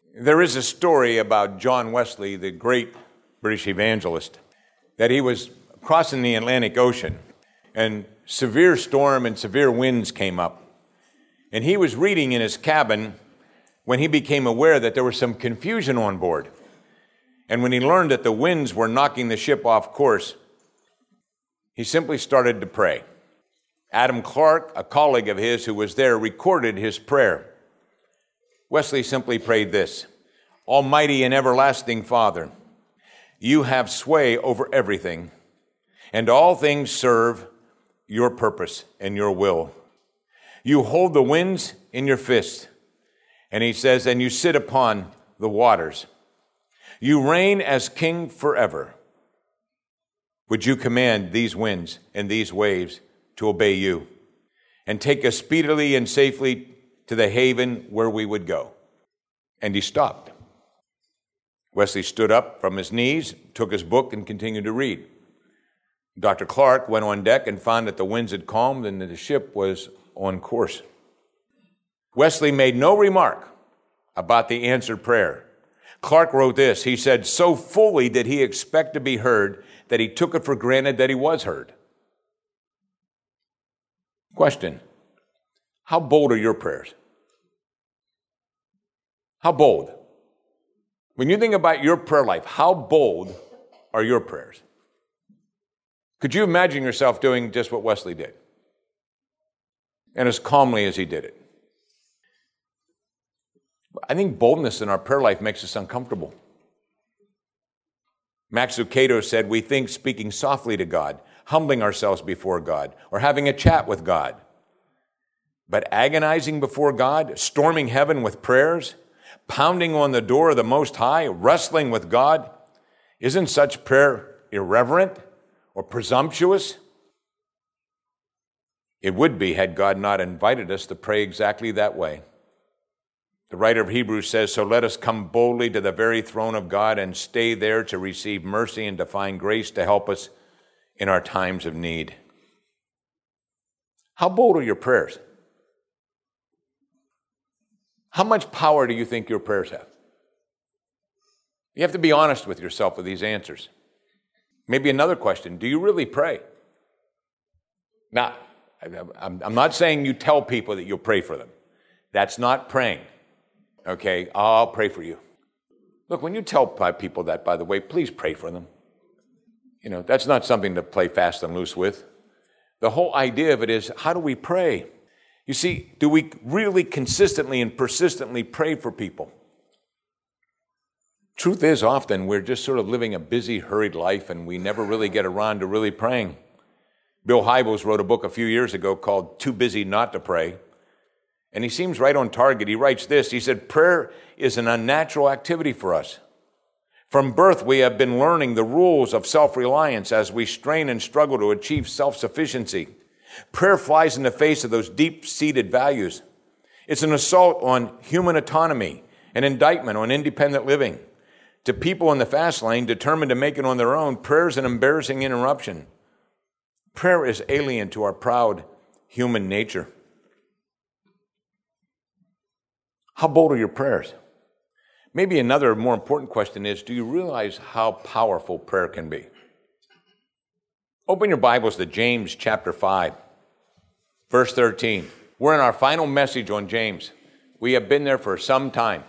There is a story about John Wesley, the great British evangelist, that he was crossing the Atlantic Ocean, and severe storm and severe winds came up. And he was reading in his cabin when he became aware that there was some confusion on board. And when he learned that the winds were knocking the ship off course, he simply started to pray. Adam Clark, a colleague of his who was there, recorded his prayer. Wesley simply prayed this: Almighty and everlasting Father, you have sway over everything, and all things serve your purpose and your will. You hold the winds in your fist. And he says, and you sit upon the waters. You reign as king forever. Would you command these winds and these waves to obey you and take us speedily and safely to the haven where we would go? And he stopped. Wesley stood up from his knees, took his book, and continued to read. Dr. Clark went on deck and found that the winds had calmed and that the ship was on course. Wesley made no remark about the answered prayer. Clark wrote this. He said, so fully did he expect to be heard that he took it for granted that he was heard. Question: how bold are your prayers? How bold? When you think about your prayer life, how bold are your prayers? Could you imagine yourself doing just what Wesley did? And as calmly as he did it. I think boldness in our prayer life makes us uncomfortable. Max Lucado said, we think speaking softly to God, humbling ourselves before God, or having a chat with God. But agonizing before God, storming heaven with prayers, pounding on the door of the Most High, wrestling with God, isn't such prayer irreverent or presumptuous? It would be had God not invited us to pray exactly that way. The writer of Hebrews says, so let us come boldly to the very throne of God and stay there to receive mercy and to find grace to help us in our times of need. How bold are your prayers? How much power do you think your prayers have? You have to be honest with yourself with these answers. Maybe another question: do you really pray? Now, I'm not saying you tell people that you'll pray for them. That's not praying. Okay, I'll pray for you. Look, when you tell people that, by the way, please pray for them. You know, that's not something to play fast and loose with. The whole idea of it is, how do we pray? You see, do we really consistently and persistently pray for people? Truth is, often we're just sort of living a busy, hurried life, and we never really get around to really praying. Bill Hybels wrote a book a few years ago called Too Busy Not to Pray. And he seems right on target. He writes this. He said, prayer is an unnatural activity for us. From birth, we have been learning the rules of self-reliance as we strain and struggle to achieve self-sufficiency. Prayer flies in the face of those deep-seated values. It's an assault on human autonomy, an indictment on independent living. To people in the fast lane determined to make it on their own, prayer is an embarrassing interruption. Prayer is alien to our proud human nature. How bold are your prayers? Maybe another more important question is, do you realize how powerful prayer can be? Open your Bibles to James chapter 5, verse 13. We're in our final message on James. We have been there for some time.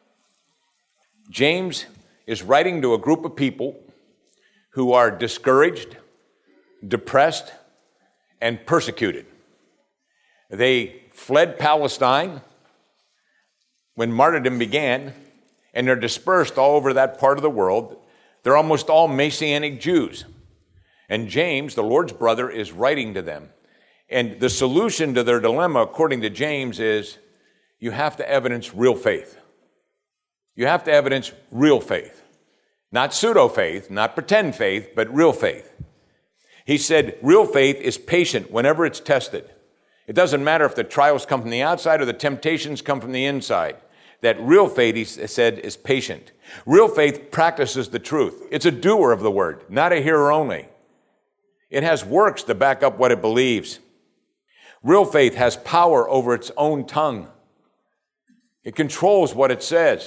James is writing to a group of people who are discouraged, depressed, and persecuted. They fled Palestine when martyrdom began, and they're dispersed all over that part of the world. They're almost all Messianic Jews. And James, the Lord's brother, is writing to them. And the solution to their dilemma, according to James, is you have to evidence real faith. You have to evidence real faith. Not pseudo-faith, not pretend faith, but real faith. He said real faith is patient whenever it's tested. It doesn't matter if the trials come from the outside or the temptations come from the inside. That real faith, he said, is patient. Real faith practices the truth. It's a doer of the word, not a hearer only. It has works to back up what it believes. Real faith has power over its own tongue. It controls what it says.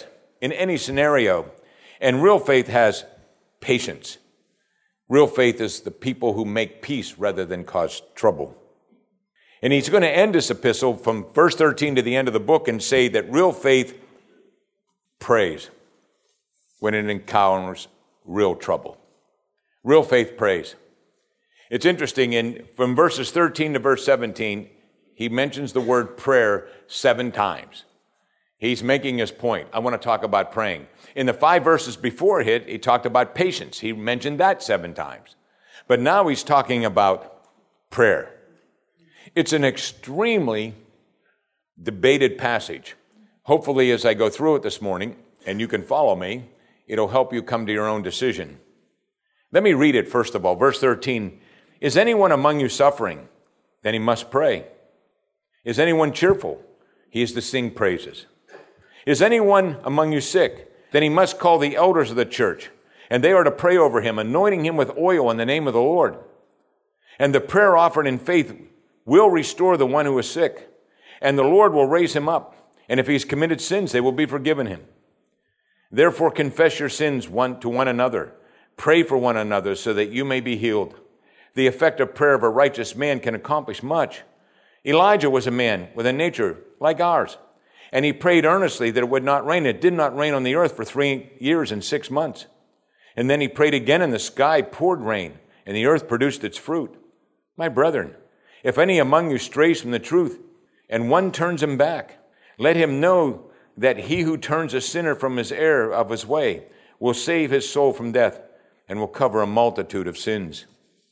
in any scenario. And real faith has patience. Real faith is the people who make peace rather than cause trouble. And he's going to end this epistle from verse 13 to the end of the book and say that real faith prays when it encounters real trouble. Real faith prays. It's interesting, from verses 13 to verse 17, he mentions the word prayer 7 times. He's making his point. I want to talk about praying. In the 5 verses before it, he talked about patience. He mentioned that 7 times. But now he's talking about prayer. It's an extremely debated passage. Hopefully, as I go through it this morning, and you can follow me, it'll help you come to your own decision. Let me read it first of all. Verse 13, is anyone among you suffering? Then he must pray. Is anyone cheerful? He is to sing praises. Is anyone among you sick? Then he must call the elders of the church, and they are to pray over him, anointing him with oil in the name of the Lord. And the prayer offered in faith will restore the one who is sick, and the Lord will raise him up. And if he's committed sins, they will be forgiven him. Therefore confess your sins one to one another. Pray for one another so that you may be healed. The effective prayer of a righteous man can accomplish much. Elijah was a man with a nature like ours, and he prayed earnestly that it would not rain. It did not rain on the earth for 3 years and 6 months. And then he prayed again, and the sky poured rain, and the earth produced its fruit. My brethren, if any among you strays from the truth, and one turns him back, let him know that he who turns a sinner from his error of his way will save his soul from death and will cover a multitude of sins.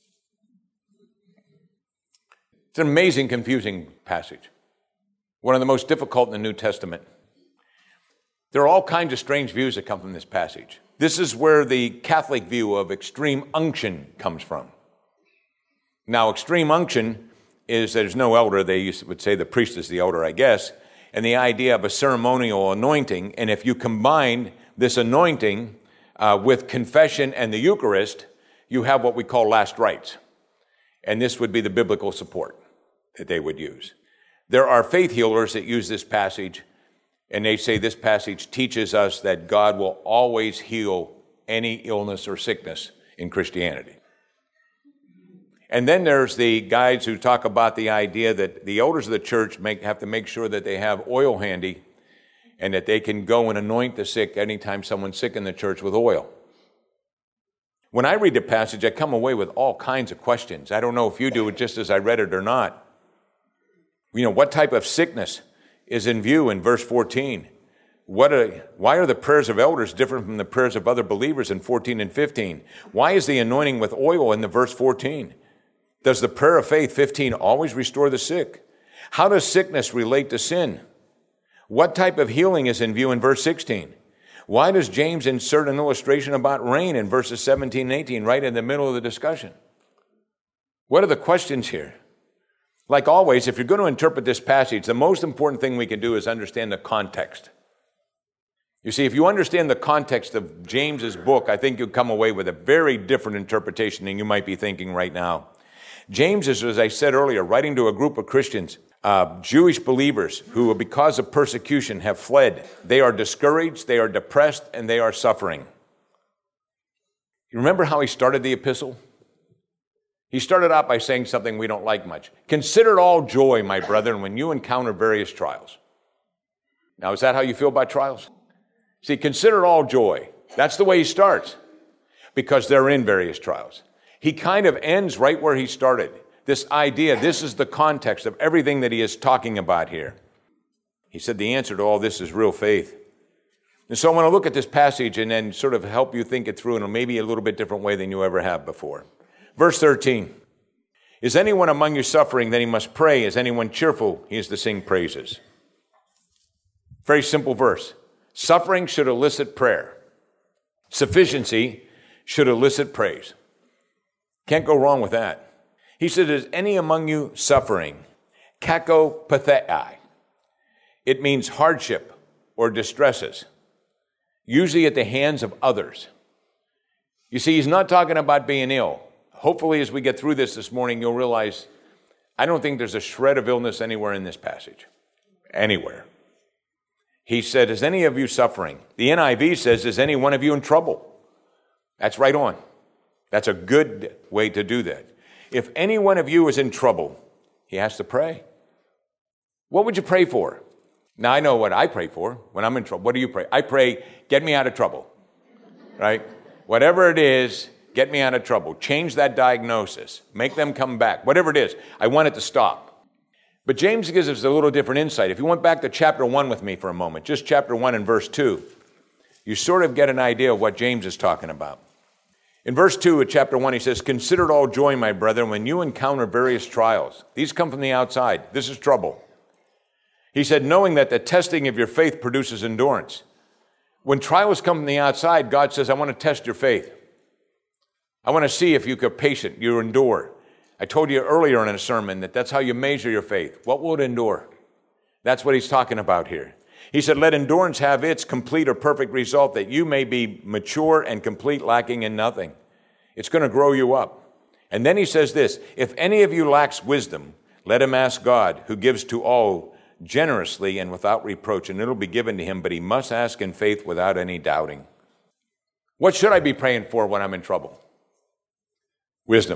It's an amazing, confusing passage. One of the most difficult in the New Testament. There are all kinds of strange views that come from this passage. This is where the Catholic view of extreme unction comes from. Now, extreme unction is there's no elder. They would say the priest is the elder, I guess. And the idea of a ceremonial anointing. And if you combine this anointing with confession and the Eucharist, you have what we call last rites. And this would be the biblical support that they would use. There are faith healers that use this passage, and they say this passage teaches us that God will always heal any illness or sickness in Christianity. And then there's the guys who talk about the idea that the elders of the church have to make sure that they have oil handy and that they can go and anoint the sick anytime someone's sick in the church with oil. When I read the passage, I come away with all kinds of questions. I don't know if you do it just as I read it or not. You know, what type of sickness is in view in verse 14? Why are the prayers of elders different from the prayers of other believers in 14 and 15? Why is the anointing with oil in the verse 14? Does the prayer of faith, 15, always restore the sick? How does sickness relate to sin? What type of healing is in view in verse 16? Why does James insert an illustration about rain in verses 17 and 18 right in the middle of the discussion? What are the questions here? Like always, if you're going to interpret this passage, the most important thing we can do is understand the context. You see, if you understand the context of James's book, I think you'll come away with a very different interpretation than you might be thinking right now. James is, as I said earlier, writing to a group of Christians, Jewish believers who, because of persecution, have fled. They are discouraged, they are depressed, and they are suffering. You remember how he started the epistle? He started out by saying something we don't like much. Consider it all joy, my brethren, when you encounter various trials. Now, is that how you feel about trials? See, consider it all joy. That's the way he starts, because they're in various trials. He kind of ends right where he started. This idea, this is the context of everything that he is talking about here. He said the answer to all this is real faith. And so I want to look at this passage and then sort of help you think it through in maybe a little bit different way than you ever have before. Verse 13, is anyone among you suffering? Then he must pray. Is anyone cheerful? He is to sing praises. Very simple verse. Suffering should elicit prayer. Sufficiency should elicit praise. Can't go wrong with that. He said, is any among you suffering? Kakopathei. It means hardship or distresses, usually at the hands of others. You see, he's not talking about being ill. Hopefully, as we get through this morning, you'll realize I don't think there's a shred of illness anywhere in this passage. Anywhere. He said, is any of you suffering? The NIV says, is any one of you in trouble? That's right on. That's a good way to do that. If any one of you is in trouble, he has to pray. What would you pray for? Now, I know what I pray for when I'm in trouble. What do you pray? I pray, get me out of trouble, right? Whatever it is, get me out of trouble. Change that diagnosis. Make them come back. Whatever it is, I want it to stop. But James gives us a little different insight. If you went back to chapter 1 with me for a moment, just chapter 1 and verse 2, you sort of get an idea of what James is talking about. In verse 2 of chapter 1, he says, consider it all joy, my brethren, when you encounter various trials. These come from the outside. This is trouble. He said, knowing that the testing of your faith produces endurance. When trials come from the outside, God says, I want to test your faith. I want to see if you're patient, you endure. I told you earlier in a sermon that that's how you measure your faith. What will it endure? That's what he's talking about here. He said, let endurance have its complete or perfect result, that you may be mature and complete, lacking in nothing. It's going to grow you up. And then he says this, if any of you lacks wisdom, let him ask God, who gives to all generously and without reproach, and it'll be given to him, but he must ask in faith without any doubting. What should I be praying for when I'm in trouble? Wisdom.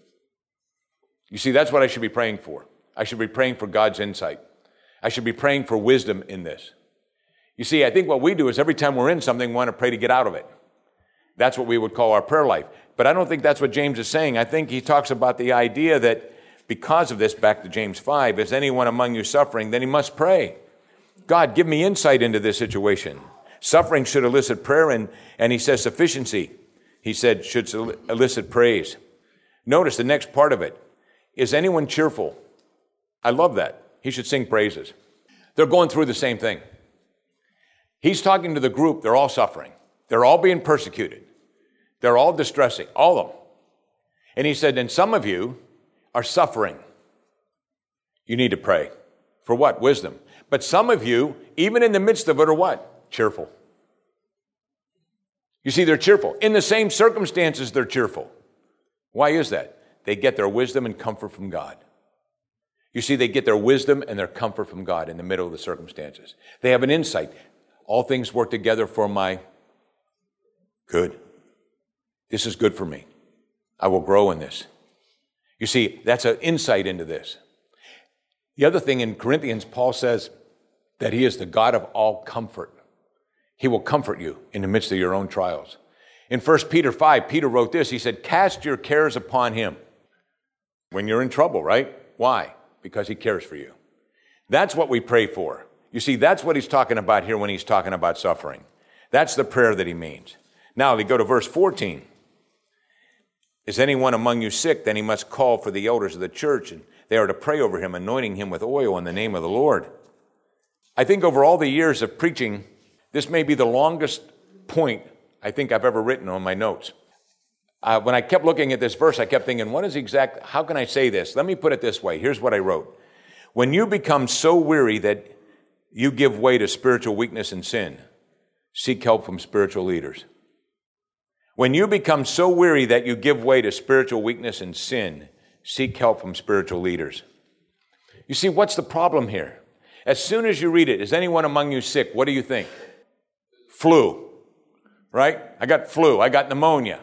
You see, that's what I should be praying for. I should be praying for God's insight. I should be praying for wisdom in this. You see, I think what we do is every time we're in something, we want to pray to get out of it. That's what we would call our prayer life. But I don't think that's what James is saying. I think he talks about the idea that because of this, back to James 5, is anyone among you suffering, then he must pray. God, give me insight into this situation. Suffering should elicit prayer, and he says sufficiency. He said should elicit praise. Notice the next part of it. Is anyone cheerful? I love that. He should sing praises. They're going through the same thing. He's talking to the group. They're all suffering. They're all being persecuted. They're all distressing, all of them. And he said, and some of you are suffering. You need to pray. For what? Wisdom. But some of you, even in the midst of it, are what? Cheerful. You see, they're cheerful. In the same circumstances, they're cheerful. Why is that? They get their wisdom and comfort from God. You see, they get their wisdom and their comfort from God in the middle of the circumstances. They have an insight. All things work together for my good. This is good for me. I will grow in this. You see, that's an insight into this. The other thing in Corinthians, Paul says that he is the God of all comfort. He will comfort you in the midst of your own trials. In 1 Peter 5, Peter wrote this. He said, cast your cares upon him when you're in trouble, right? Why? Because he cares for you. That's what we pray for. You see, that's what he's talking about here when he's talking about suffering. That's the prayer that he means. Now, we go to verse 14. Is anyone among you sick? Then he must call for the elders of the church, and they are to pray over him, anointing him with oil in the name of the Lord. I think over all the years of preaching, this may be the longest point I think I've ever written on my notes. When I kept looking at this verse, I kept thinking, how can I say this? Let me put it this way. Here's what I wrote. When you become so weary that you give way to spiritual weakness and sin, seek help from spiritual leaders. When you become so weary that you give way to spiritual weakness and sin, seek help from spiritual leaders. You see, what's the problem here? As soon as you read it, is anyone among you sick? What do you think? Flu, right? I got flu. I got pneumonia.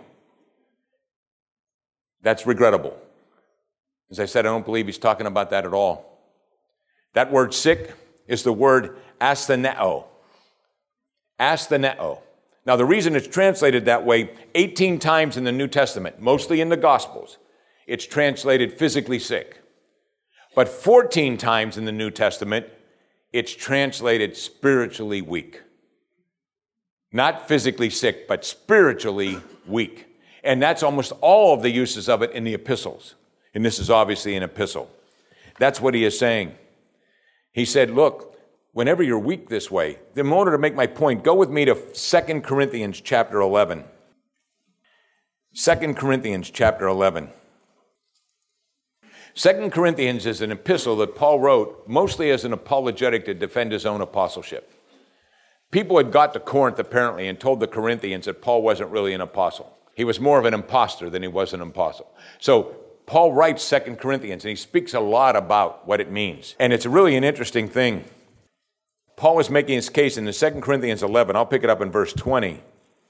That's regrettable. As I said, I don't believe he's talking about that at all. That word sick is the word astheneo. Astheneo. Now, the reason it's translated that way, 18 times in the New Testament, mostly in the Gospels, it's translated physically sick. But 14 times in the New Testament, it's translated spiritually weak. Not physically sick, but spiritually weak. And that's almost all of the uses of it in the epistles. And this is obviously an epistle. That's what he is saying. He said, look, whenever you're weak this way, in order to make my point, go with me to 2 Corinthians chapter 11. 2 Corinthians chapter 11. 2 Corinthians is an epistle that Paul wrote mostly as an apologetic to defend his own apostleship. People had got to Corinth apparently and told the Corinthians that Paul wasn't really an apostle. He was more of an imposter than he was an apostle. So Paul writes 2 Corinthians and he speaks a lot about what it means. And it's really an interesting thing. Paul was making his case in the 2 Corinthians 11. I'll pick it up in verse 20.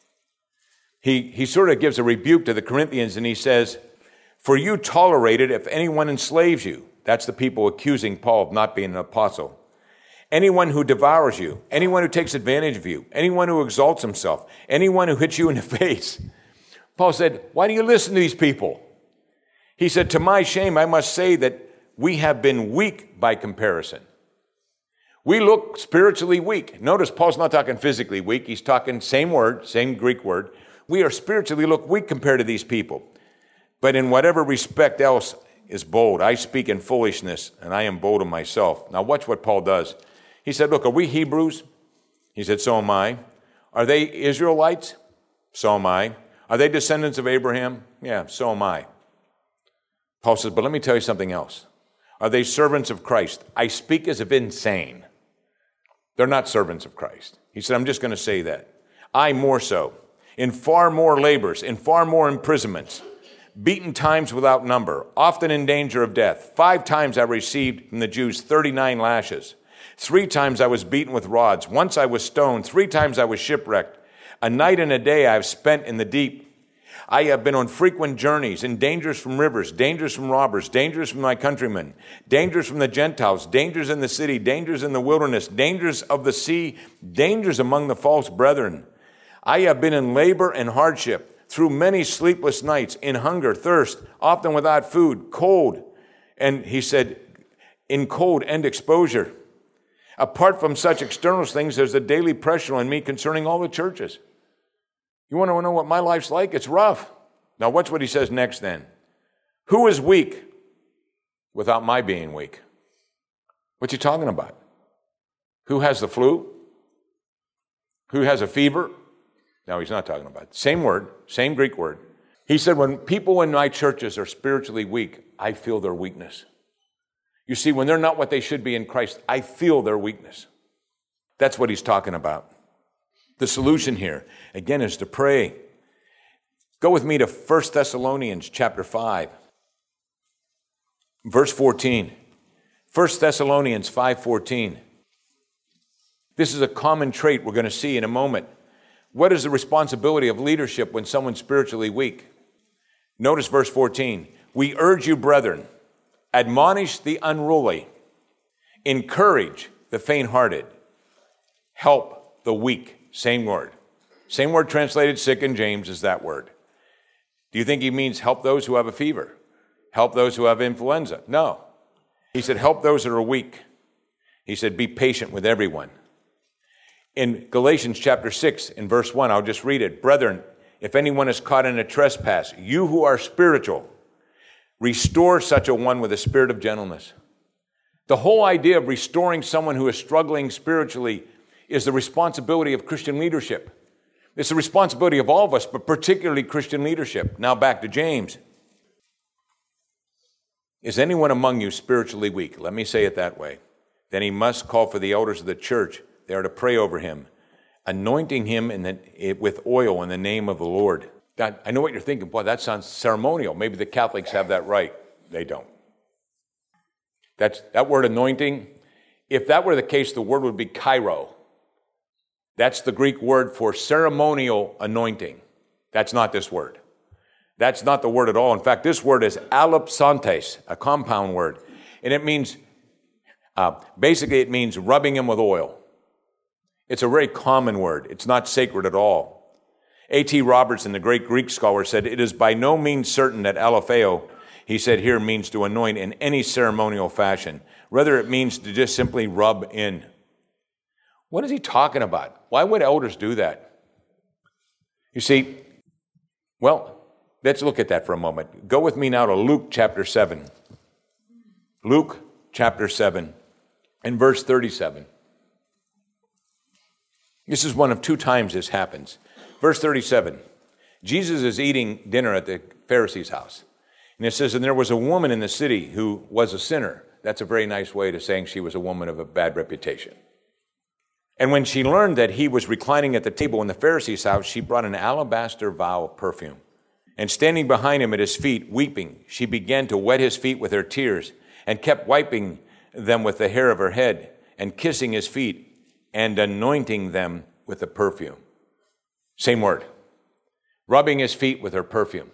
He sort of gives a rebuke to the Corinthians, and he says, "For you tolerate it if anyone enslaves you." That's the people accusing Paul of not being an apostle. "Anyone who devours you, anyone who takes advantage of you, anyone who exalts himself, anyone who hits you in the face." Paul said, why do you listen to these people? He said, "To my shame, I must say that we have been weak by comparison." We look spiritually weak. Notice Paul's not talking physically weak. He's talking same word, same Greek word. We are spiritually look weak compared to these people. But in whatever respect else is bold. I speak in foolishness, and I am bold of myself. Now watch what Paul does. He said, look, are we Hebrews? He said, so am I. Are they Israelites? So am I. Are they descendants of Abraham? Yeah, so am I. Paul says, but let me tell you something else. Are they servants of Christ? I speak as if insane. They're not servants of Christ. He said, I'm just going to say that. I more so. In far more labors, in far more imprisonments, beaten times without number, often in danger of death. 5 times I received from the Jews 39 lashes. 3 times I was beaten with rods. Once I was stoned. 3 times I was shipwrecked. A night and a day I have spent in the deep. I have been on frequent journeys, in dangers from rivers, dangers from robbers, dangers from my countrymen, dangers from the Gentiles, dangers in the city, dangers in the wilderness, dangers of the sea, dangers among the false brethren. I have been in labor and hardship, through many sleepless nights, in hunger, thirst, often without food, cold. And he said, in cold and exposure. Apart from such external things, there's a daily pressure on me concerning all the churches. You want to know what my life's like? It's rough. Now watch what he says next then. Who is weak without my being weak? What's he talking about? Who has the flu? Who has a fever? No, he's not talking about it. Same word, same Greek word. He said, when people in my churches are spiritually weak, I feel their weakness. You see, when they're not what they should be in Christ, I feel their weakness. That's what he's talking about. The solution here, again, is to pray. Go with me to 1 Thessalonians chapter 5, verse 14. 1 Thessalonians 5:14. This is a common trait we're going to see in a moment. What is the responsibility of leadership when someone's spiritually weak? Notice verse 14. We urge you, brethren, admonish the unruly, encourage the faint-hearted, help the weak. Same word. Same word translated sick in James is that word. Do you think he means help those who have a fever? Help those who have influenza? No. He said help those that are weak. He said be patient with everyone. In Galatians chapter 6, in verse 1, I'll just read it. Brethren, if anyone is caught in a trespass, you who are spiritual, restore such a one with a spirit of gentleness. The whole idea of restoring someone who is struggling spiritually is the responsibility of Christian leadership. It's the responsibility of all of us, but particularly Christian leadership. Now back to James. Is anyone among you spiritually weak? Let me say it that way. Then he must call for the elders of the church. They are to pray over him, anointing him with oil in the name of the Lord. I know what you're thinking. Boy, that sounds ceremonial. Maybe the Catholics have that right. They don't. That word anointing, if that were the case, the word would be kairo. That's the Greek word for ceremonial anointing. That's not this word. That's not the word at all. In fact, this word is alipsantes, a compound word. And it means, basically it means rubbing him with oil. It's a very common word. It's not sacred at all. A.T. Robertson, the great Greek scholar, said, it is by no means certain that alepheo, he said here, means to anoint in any ceremonial fashion. Rather, it means to just simply rub in. What is he talking about? Why would elders do that? You see, well, let's look at that for a moment. Go with me now to Luke chapter 7. Luke chapter 7 and verse 37. This is one of 2 times this happens. Verse 37. Jesus is eating dinner at the Pharisee's house. And it says, and there was a woman in the city who was a sinner. That's a very nice way to saying she was a woman of a bad reputation. And when she learned that he was reclining at the table in the Pharisee's house, she brought an alabaster vial of perfume. And standing behind him at his feet, weeping, she began to wet his feet with her tears and kept wiping them with the hair of her head and kissing his feet and anointing them with the perfume. Same word. Rubbing his feet with her perfume.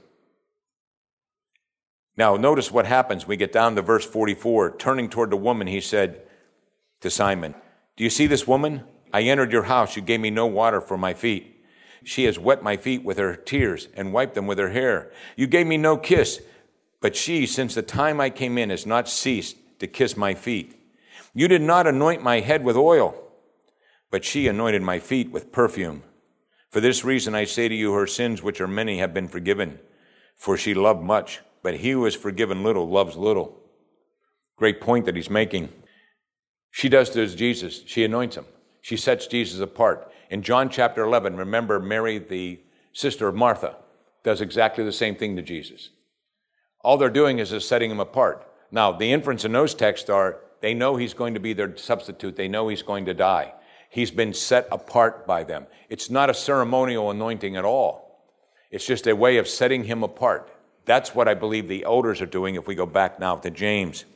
Now, notice what happens. We get down to verse 44. Turning toward the woman, he said to Simon, "Do you see this woman? I entered your house. You gave me no water for my feet. She has wet my feet with her tears and wiped them with her hair. You gave me no kiss, but she, since the time I came in, has not ceased to kiss my feet. You did not anoint my head with oil, but she anointed my feet with perfume. For this reason I say to you, her sins, which are many, have been forgiven, for she loved much. But he who is forgiven little loves little." Great point that he's making. She does this to Jesus. She anoints him. She sets Jesus apart. In John chapter 11, remember Mary, the sister of Martha, does exactly the same thing to Jesus. All they're doing is just setting him apart. Now, the inference in those texts are they know he's going to be their substitute. They know he's going to die. He's been set apart by them. It's not a ceremonial anointing at all. It's just a way of setting him apart. That's what I believe the elders are doing if we go back now to James.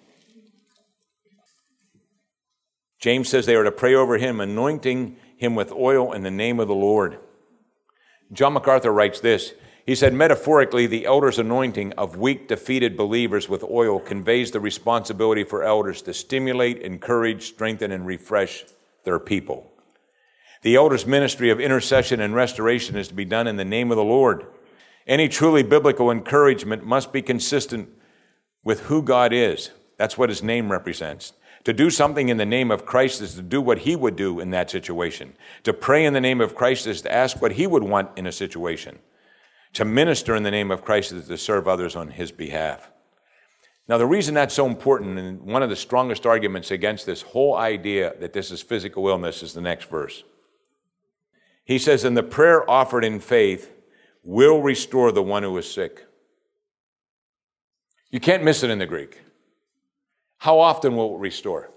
James says they are to pray over him, anointing him with oil in the name of the Lord. John MacArthur writes this. He said, metaphorically, the elders' anointing of weak, defeated believers with oil conveys the responsibility for elders to stimulate, encourage, strengthen, and refresh their people. The elders' ministry of intercession and restoration is to be done in the name of the Lord. Any truly biblical encouragement must be consistent with who God is. That's what his name represents. To do something in the name of Christ is to do what he would do in that situation. To pray in the name of Christ is to ask what he would want in a situation. To minister in the name of Christ is to serve others on his behalf. Now, the reason that's so important, and one of the strongest arguments against this whole idea that this is physical illness, is the next verse. He says, "And the prayer offered in faith will restore the one who is sick." You can't miss it in the Greek. How often will it restore?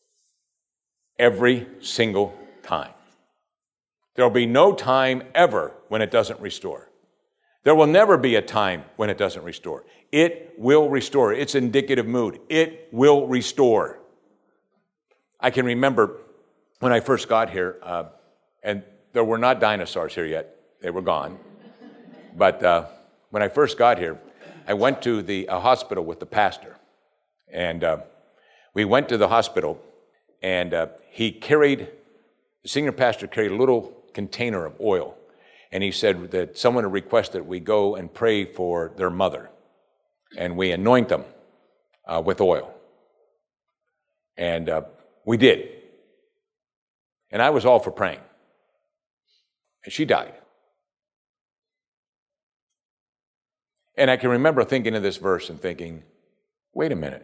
Every single time. There will be no time ever when it doesn't restore. There will never be a time when it doesn't restore. It will restore. It's indicative mood. It will restore. I can remember when I first got here, and there were not dinosaurs here yet. They were gone. But when I first got here, I went to the hospital with the pastor. And we went to the hospital, and the senior pastor carried a little container of oil. And he said that someone had requested we go and pray for their mother. And we anoint them with oil. And we did. And I was all for praying. And she died. And I can remember thinking of this verse and thinking, wait a minute.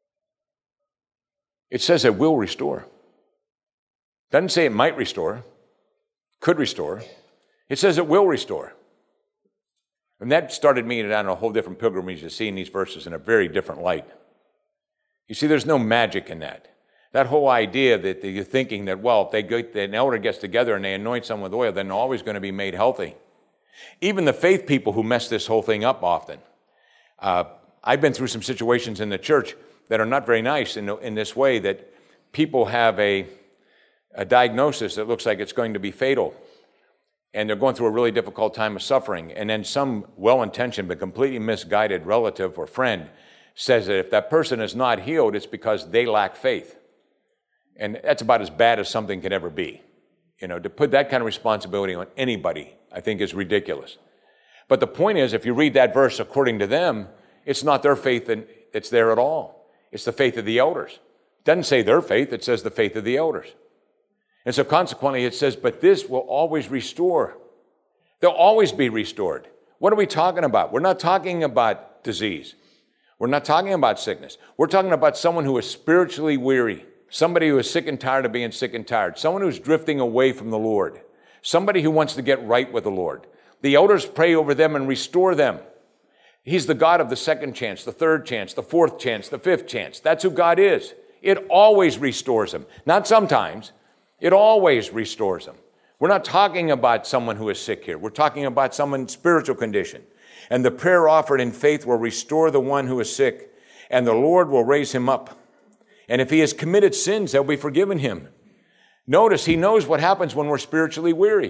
It says it will restore. Doesn't say it might restore, could restore. It says it will restore. And that started me down a whole different pilgrimage to seeing these verses in a very different light. You see, there's no magic in that. That whole idea that you're thinking that, well, if an elder gets together and they anoint someone with oil, then they're always going to be made healthy. Even the faith people who mess this whole thing up often. I've been through some situations in the church that are not very nice in this way, that people have a diagnosis that looks like it's going to be fatal. And they're going through a really difficult time of suffering. And then some well-intentioned but completely misguided relative or friend says that if that person is not healed, it's because they lack faith. And that's about as bad as something could ever be. You know, to put that kind of responsibility on anybody, I think is ridiculous. But the point is, if you read that verse according to them, it's not their faith that's there at all. It's the faith of the elders. It doesn't say their faith, it says the faith of the elders. And so consequently it says, but this will always restore. They'll always be restored. What are we talking about? We're not talking about disease. We're not talking about sickness. We're talking about someone who is spiritually weary, somebody who is sick and tired of being sick and tired, someone who's drifting away from the Lord, somebody who wants to get right with the Lord. The elders pray over them and restore them. He's the God of the second chance, the third chance, the fourth chance, the fifth chance. That's who God is. It always restores them. Not sometimes. It always restores them. We're not talking about someone who is sick here. We're talking about someone's spiritual condition. And the prayer offered in faith will restore the one who is sick, and the Lord will raise him up. And if he has committed sins, they'll be forgiven him. Notice he knows what happens when we're spiritually weary.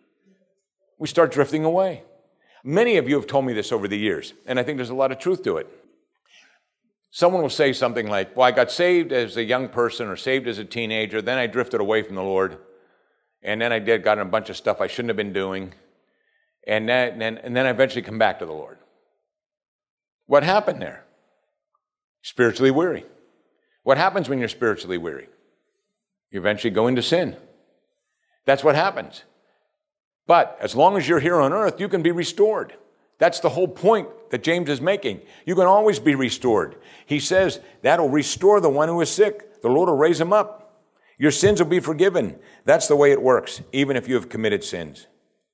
We start drifting away. Many of you have told me this over the years, and I think there's a lot of truth to it. Someone will say something like, well, I got saved as a young person or saved as a teenager, then I drifted away from the Lord, and then I got in a bunch of stuff I shouldn't have been doing, and then I eventually come back to the Lord. What happened there? Spiritually weary. What happens when you're spiritually weary? You eventually go into sin. That's what happens. But as long as you're here on earth, you can be restored. That's the whole point that James is making. You can always be restored. He says that'll restore the one who is sick. The Lord will raise him up. Your sins will be forgiven. That's the way it works, even if you have committed sins.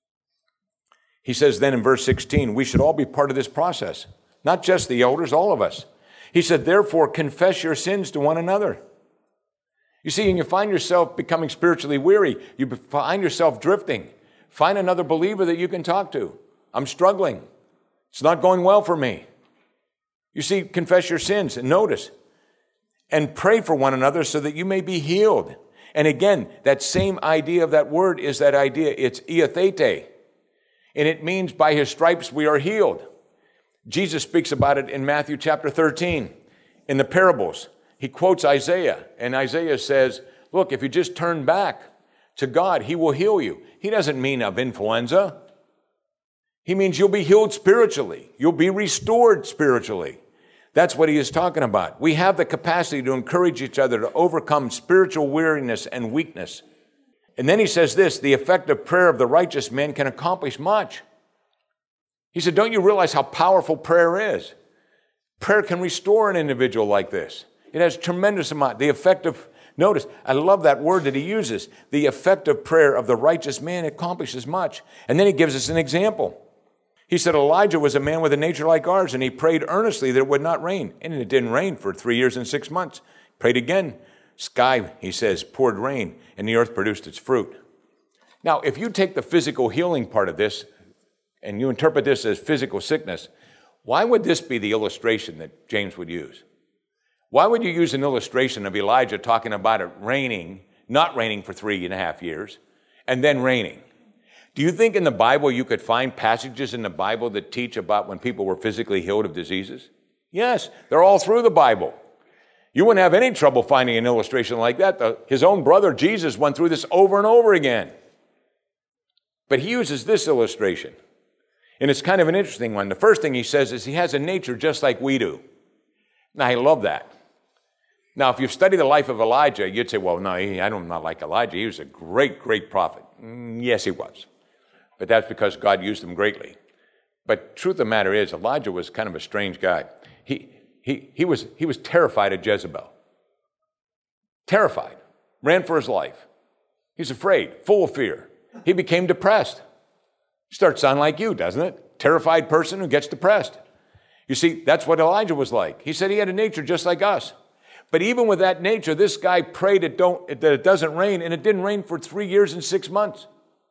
He says then in verse 16, we should all be part of this process. Not just the elders, all of us. He said, therefore, confess your sins to one another. You see, when you find yourself becoming spiritually weary, you find yourself drifting. Find another believer that you can talk to. I'm struggling. It's not going well for me. You see, confess your sins and notice. And pray for one another so that you may be healed. And again, that same idea of that word is that idea. It's iathete. And it means by his stripes we are healed. Jesus speaks about it in Matthew chapter 13 in the parables. He quotes Isaiah, and Isaiah says, look, if you just turn back to God, he will heal you. He doesn't mean of influenza. He means you'll be healed spiritually. You'll be restored spiritually. That's what he is talking about. We have the capacity to encourage each other to overcome spiritual weariness and weakness. And then he says this, the effective prayer of the righteous man can accomplish much. He said, don't you realize how powerful prayer is? Prayer can restore an individual like this. It has tremendous amount. The effective, notice, I love that word that he uses. The effective prayer of the righteous man accomplishes much. And then he gives us an example. He said Elijah was a man with a nature like ours, and he prayed earnestly that it would not rain. And it didn't rain for 3 years and 6 months. Prayed again. Sky, he says, poured rain, and the earth produced its fruit. Now, if you take the physical healing part of this, and you interpret this as physical sickness, why would this be the illustration that James would use? Why would you use an illustration of Elijah talking about it raining, not raining for 3.5 years, and then raining? Do you think in the Bible you could find passages in the Bible that teach about when people were physically healed of diseases? Yes, they're all through the Bible. You wouldn't have any trouble finding an illustration like that. His own brother Jesus went through this over and over again. But he uses this illustration. And it's kind of an interesting one. The first thing he says is he has a nature just like we do. Now, I love that. Now, if you've studied the life of Elijah, you'd say, well, no, I'm not like Elijah. He was a great, great prophet. Yes, he was. But that's because God used him greatly. But truth of the matter is, Elijah was kind of a strange guy. He was terrified of Jezebel. Terrified. Ran for his life. He's afraid, full of fear. He became depressed. Starts sounding like you, doesn't it? Terrified person who gets depressed. You see, that's what Elijah was like. He said he had a nature just like us. But even with that nature, this guy prayed that it doesn't rain, and it didn't rain for 3 years and 6 months.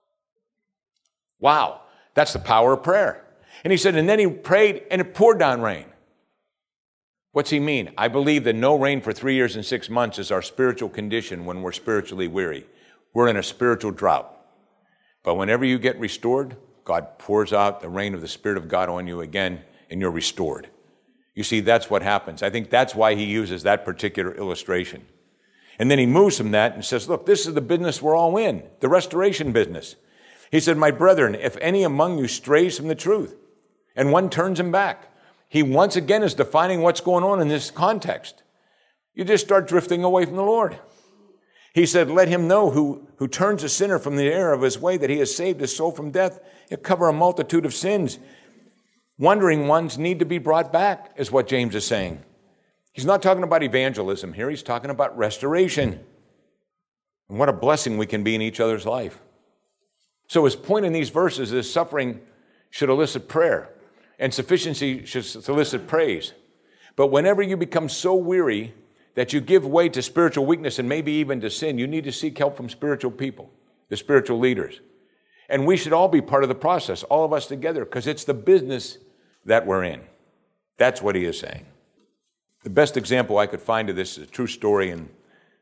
Wow, that's the power of prayer. And he said, and then he prayed, and it poured down rain. What's he mean? I believe that no rain for 3 years and 6 months is our spiritual condition when we're spiritually weary. We're in a spiritual drought. But whenever you get restored, God pours out the rain of the Spirit of God on you again, and you're restored. You see, that's what happens. I think that's why he uses that particular illustration. And then he moves from that and says, look, this is the business we're all in, the restoration business. He said, my brethren, if any among you strays from the truth, and one turns him back, he once again is defining what's going on in this context. You just start drifting away from the Lord. He said, let him know who turns a sinner from the error of his way that he has saved his soul from death. He'll cover a multitude of sins. Wandering ones need to be brought back, is what James is saying. He's not talking about evangelism here. He's talking about restoration. And what a blessing we can be in each other's life. So his point in these verses is suffering should elicit prayer, and sufficiency should solicit praise. But whenever you become so weary that you give way to spiritual weakness and maybe even to sin, you need to seek help from spiritual people, the spiritual leaders. And we should all be part of the process, all of us together, because it's the business that we're in. That's what he is saying. The best example I could find of this is a true story in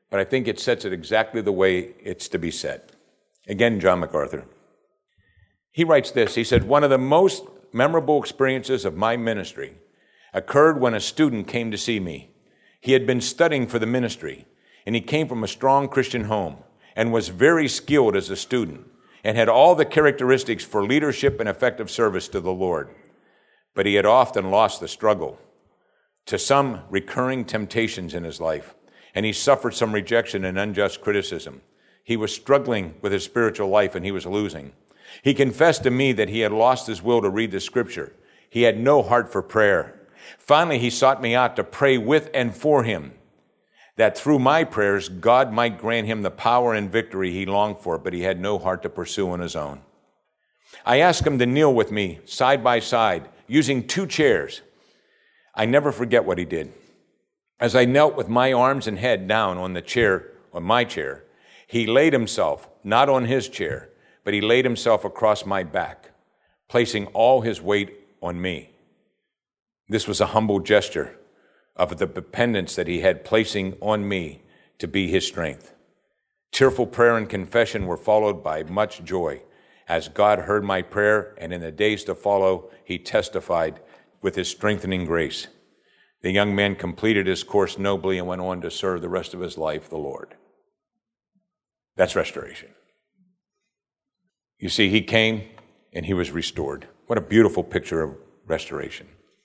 but I think it sets it exactly the way it's to be said. Again, John MacArthur. He writes this. He said, one of the most memorable experiences of my ministry occurred when a student came to see me. He had been studying for the ministry, and he came from a strong Christian home and was very skilled as a student and had all the characteristics for leadership and effective service to the Lord. But he had often lost the struggle to some recurring temptations in his life, and he suffered some rejection and unjust criticism. He was struggling with his spiritual life, and he was losing. He confessed to me that he had lost his will to read the Scripture. He had no heart for prayer. Finally, he sought me out to pray with and for him, that through my prayers, God might grant him the power and victory he longed for, but he had no heart to pursue on his own. I asked him to kneel with me, side by side, using 2 chairs. I never forget what he did. As I knelt with my arms and head down on my chair, he laid himself, not on his chair, but he laid himself across my back, placing all his weight on me. This was a humble gesture of the dependence that he had placing on me to be his strength. Tearful prayer and confession were followed by much joy, as God heard my prayer, and in the days to follow, he testified with his strengthening grace. The young man completed his course nobly and went on to serve the rest of his life the Lord. That's restoration. You see, he came and he was restored. What a beautiful picture of restoration.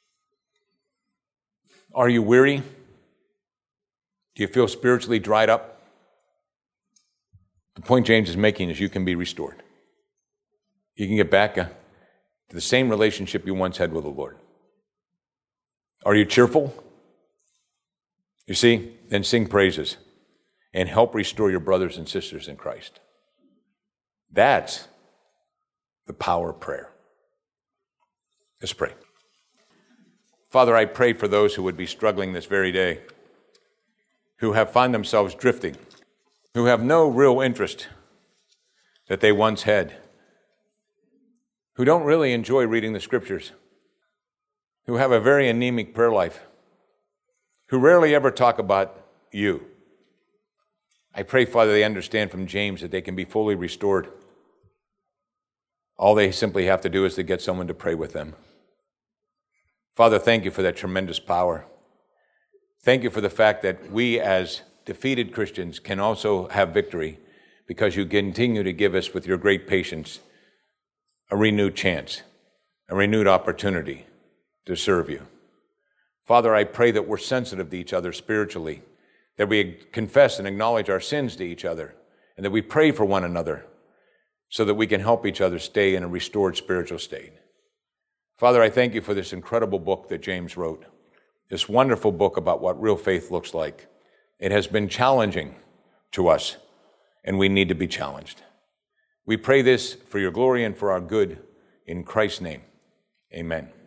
Are you weary? Do you feel spiritually dried up? The point James is making is you can be restored. You can get back to the same relationship you once had with the Lord. Are you cheerful? You see, then sing praises and help restore your brothers and sisters in Christ. That's the power of prayer. Let's pray. Father, I pray for those who would be struggling this very day, who have found themselves drifting, who have no real interest that they once had, who don't really enjoy reading the Scriptures, who have a very anemic prayer life, who rarely ever talk about you. I pray, Father, they understand from James that they can be fully restored. All they simply have to do is to get someone to pray with them. Father, thank you for that tremendous power. Thank you for the fact that we as defeated Christians can also have victory because you continue to give us with your great patience a renewed chance, a renewed opportunity to serve you. Father, I pray that we're sensitive to each other spiritually, that we confess and acknowledge our sins to each other, and that we pray for one another so that we can help each other stay in a restored spiritual state. Father, I thank you for this incredible book that James wrote, this wonderful book about what real faith looks like. It has been challenging to us, and we need to be challenged. We pray this for your glory and for our good, in Christ's name. Amen.